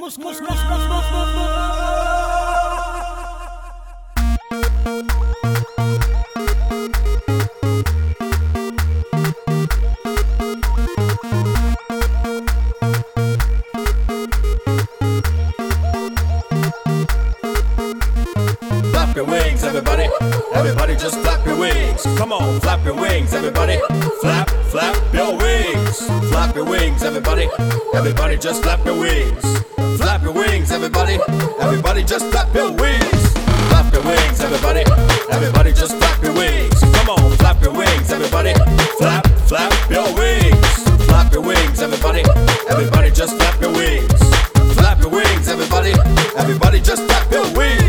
Flap your wings, everybody. Everybody just flap your wings. Come on, flap your wings, everybody. Flap, flap your wings. Flap your wings, everybody. Everybody just flap your wings. Flap your wings, everybody. Everybody just flap your wings. Flap your wings, everybody. Everybody just flap your wings. Come on, flap your wings, everybody. Flap, flap your wings. Flap your wings, everybody. Everybody just flap your wings. Flap your wings, everybody. Everybody just flap your wings.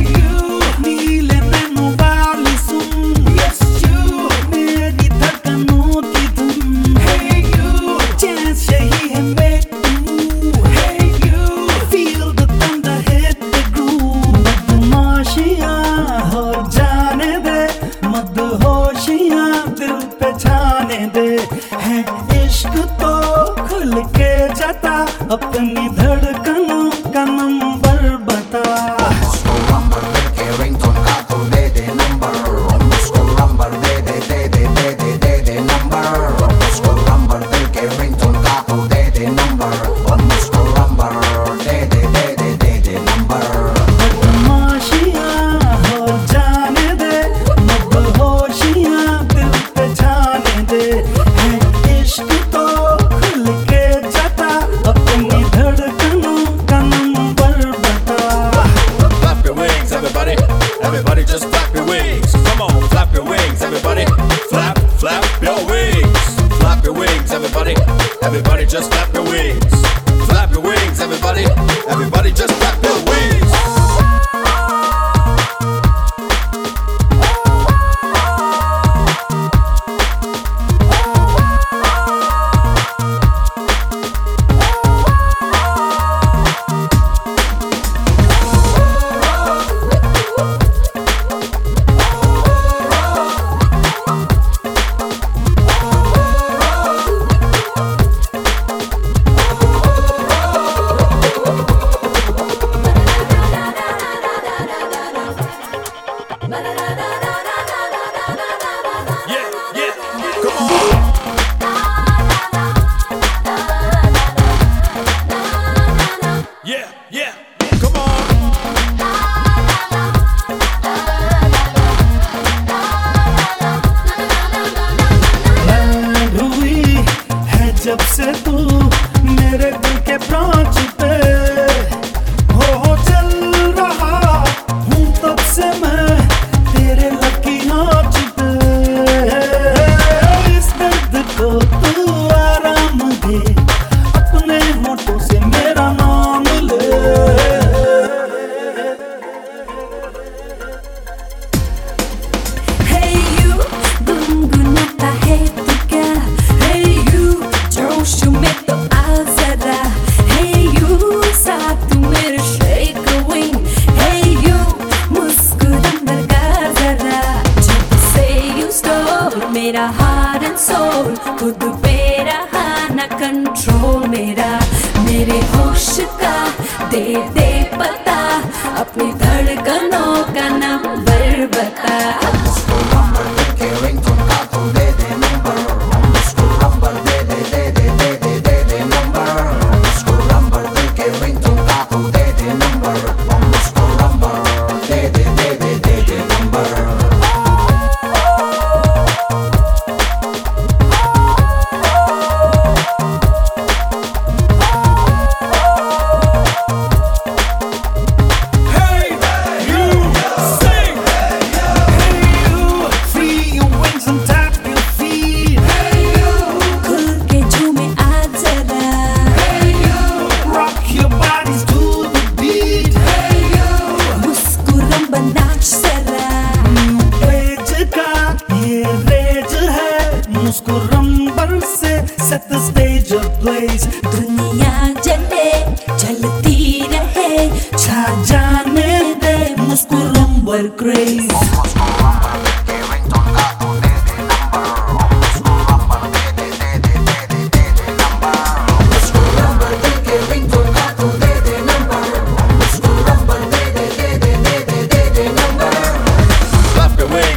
अपनी धड़कनों का number बता। उसको number करके ringtone का तो दे दे नंबर। उसको नंबर दे दे दे दे दे दे दे दे नंबर। उसको नंबर करके रिंगटोन का तो दे दे नंबर। उसको नंबर दे दे दे दे दे दे नंबर। बदमाशियाँ हो जाने दे, मदहोशियाँ दिल पे छाने दे। है इश्क तो खुल के जाता, अपनी धड़कनों का नंबर बता। Flap your wings, everybody. Everybody just flap your wings. Come on, flap your wings, everybody. Flap, flap your wings. Flap your wings, everybody. Everybody just flap your wings. Flap your wings, everybody. Everybody just flap your wings. जब से तू मेरे दिल के branch पे हो चल रहा हूँ, तब से मैं तेरे लकी हाथ पे। इस दर्द को तू आराम दे, अपने होठों से मेरा नाम ले। Hey you, गुनगुनाता है तू क्या? Hey you, जोश में तो आ जरा। Hey you, साथ मेरे shake a wing। Hey you, मुस्कुरा लगा जरा। जब से you stole मेरा heart and soul, खुद पे रहा ना control मेरा। मेरे होश का दे दे पता, अपनी धड़कनों का नंबर बता। उसको नंबर करके रिंगटोन का तो दे दे नंबर। उसको नंबर दे दे दे दे दे दे दे दे नंबर। उसको नंबर करके रिंगटोन का तो दे दे नंबर। उसको नंबर दे दे दे दे दे दे नंबर। मुस्कुरांबर से set the stage ablaze। दुनिया जले जलती रहे, छा जाने दे मुस्कुरांबर क्रेज। उसको नंबर करके रिंगटोन का तो दे दे number.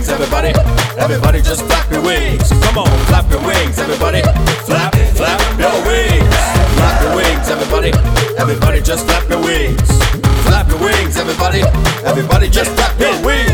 wings, everybody. Everybody just flap your wings. Come on, flap your wings, everybody. Flap, flap your wings. Flap your wings, everybody. Everybody just flap your wings. Flap your wings, everybody. Everybody just flap your wings.